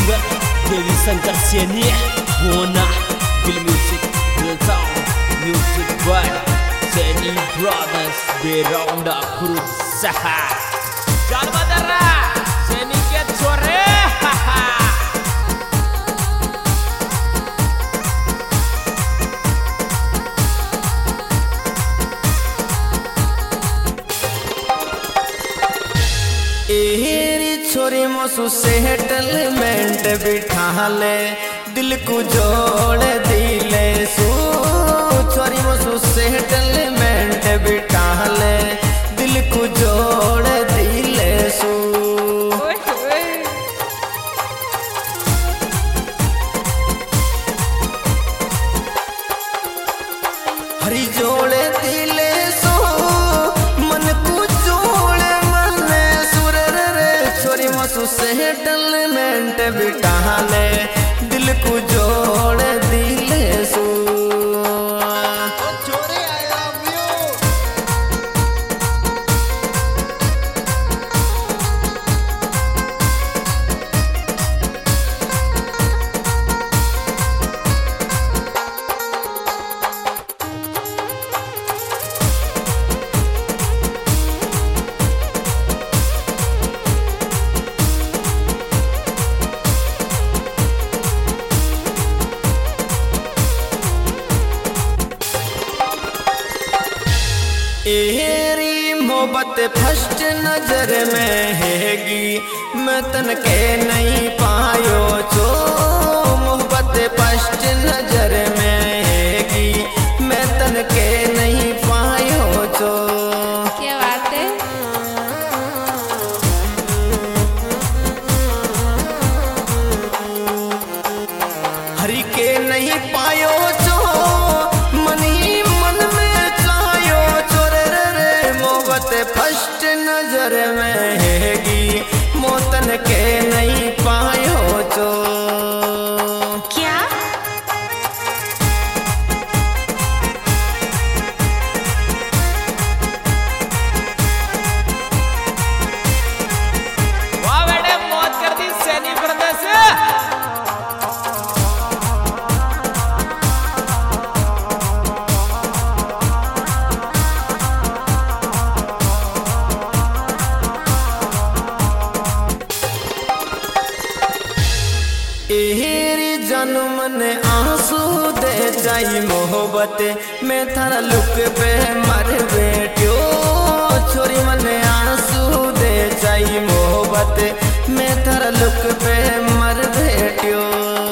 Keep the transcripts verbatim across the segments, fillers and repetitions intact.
juga Dewi Sangkar Siania Bona Bilmusik Bilsound Music by Seni Brothers Beronda berusaha Jangan badara Seni Ket sore haha छोरी मसू settlement बिठा ले दिल को जोड़ दिले सू छोरी मसू सेटलमेंट बिठा ले दिल को जोड़ दिले सू हरी जोड़े दिले सो मन को जोड़े मन सुर रे छोरी मसू सेटलमेंट बिठा ले दिल को जोड़ दिले सू एरी मोहब्बत फर्स्ट नजर में हैगी मैं तन के नहीं पायो जो मोहब्बत फर्स्ट नजर में हैगी मैं तन के नहीं पायो जो क्या बात है हरी के नहीं पायो जो मन ही मन में फर्स्ट नजर में हैगी मोतन के नहीं पायो जो क्या वाह बेटे मौत कर दी सैनी ब्रदर्स एरी जन्म ने आंसू दे जाई मोहब्बत मैं थारा लुक पे मर बैठो छोरी मने आंसू दे जाई मोहब्बत मैं थारा लुक पे मर बैठो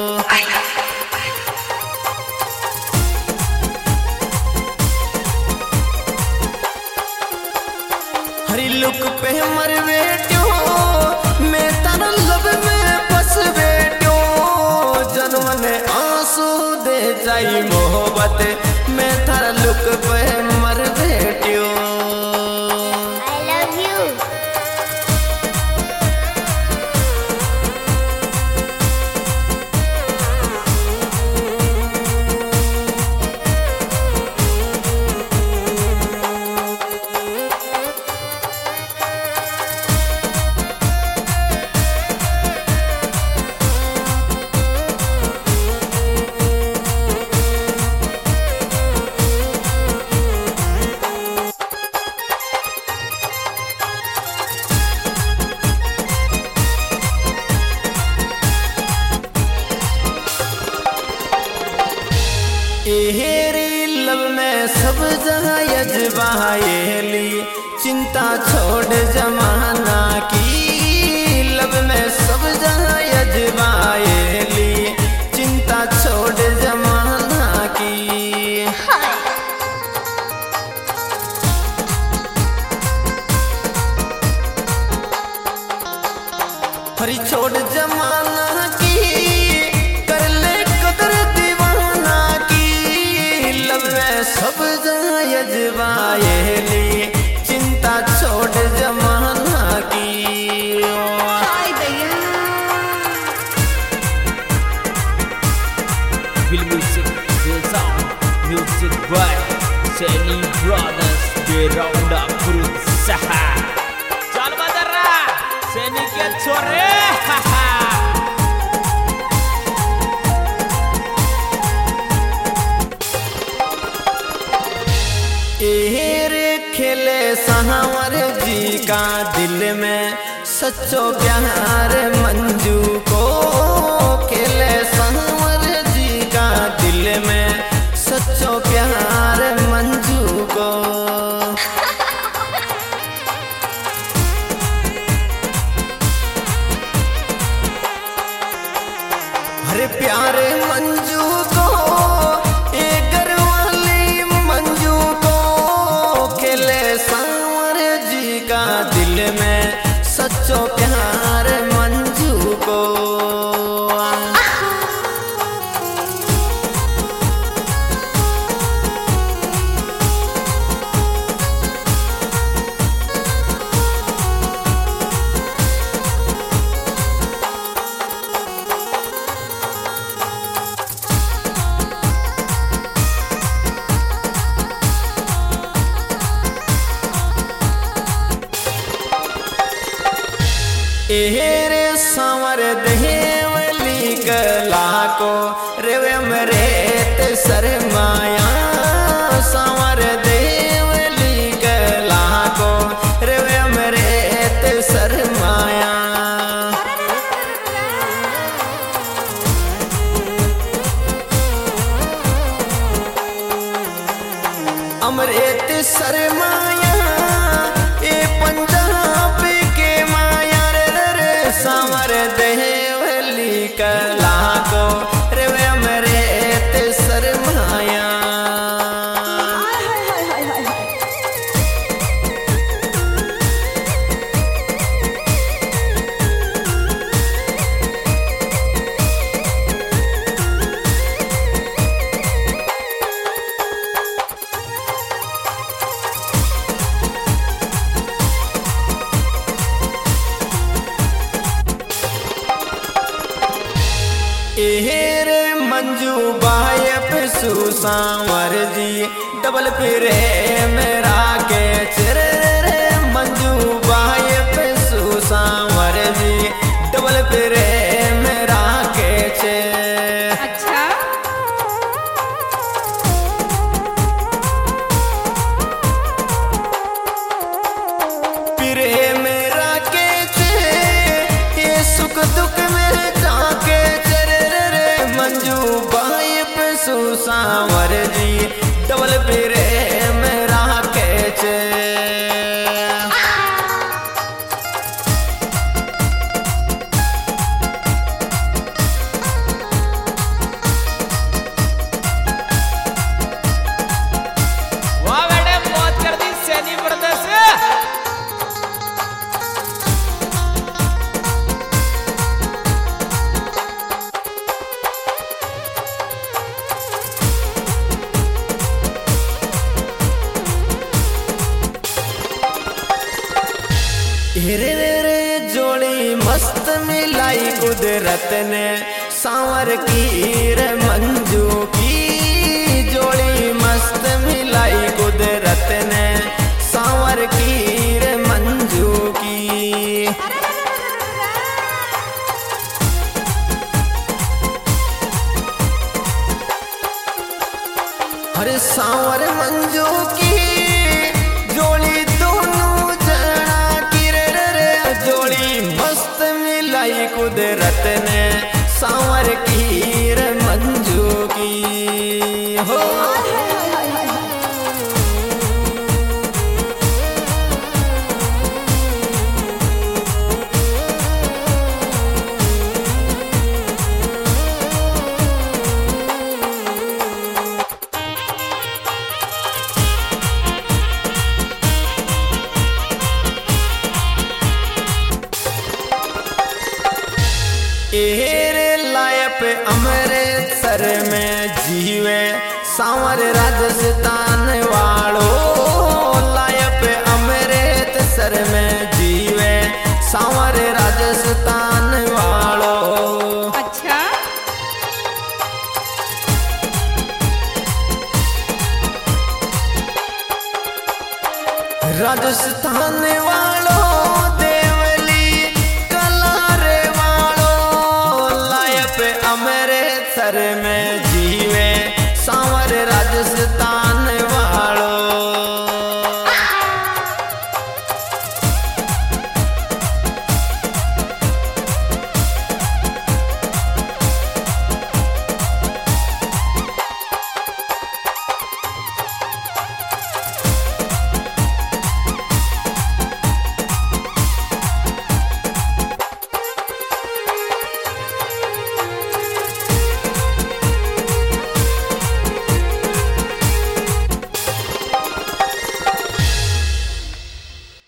हरी लुक पे मर बैठो मैं थारा लब में फंस बैठो ने आंसू दे जाई मोहब्बत मैं थारा लुक पे मर बैठो आई लव यू एरी लब में सब जगह यजबाएली चिंता छोड़ जमाना की लब में सब जगह यजबाएली चिंता छोड़ जमाना की हरी छोड़ जमाना की कर ले कदर दीवाना की लब में सब जगह यजबाएली चिंता छोड़ जमाना की हाय भैया Bilmusik Bilsound Music by Seni Brothers Beronda berusaha Jangan badara Seni Ket sore haha सांवर जी का दिल में सच्चो प्यार मंजू को, खेले सांवर जी का दिल में सच्चो प्यार मंजू को। अरे प्यारे मंजू को, एक घरवाली मंजू को, खेले सांवर जी का दिल में सच्चो प्यार मंजू को। एरे सांवर देवली कला को रेवे मरेत शर्माया, सांवर देवली कला को रेवे मरेत शर्माया। अमृत शर्माया ए पंजाब के माया रे, सांवर देवली कला को रेवे अमृत शर्माया। एरे मंजू बायप सुसांवर जी डबल फिरे मेरा के चिरे रे, मंजू बायप सुसांवर जी डबल फिरे मेरा के चे। अच्छा फिरे मेरा के चे, ये सुख दुख में जाके मंजू बायप सुसांवर जी डबल फिरे मेरा कैचे। वाह बेटे मौत कर दी सैनी ब्रदर्स। रे रे रे जोड़ी मस्त मिलाई कुदरत ने, सांवर की रे मंजू की जोड़ी मस्त मिलाई कुदरत ने, सांवर की रे मंजू की। अरे सांवर मंजू की जोड़ी दोनों जना की रे रे, जोड़ी मस्त मिलाई कुदरत ने, सांवर की रे मंजू की हो। एरे लायप अमृतसर में जीवे सांवर राजस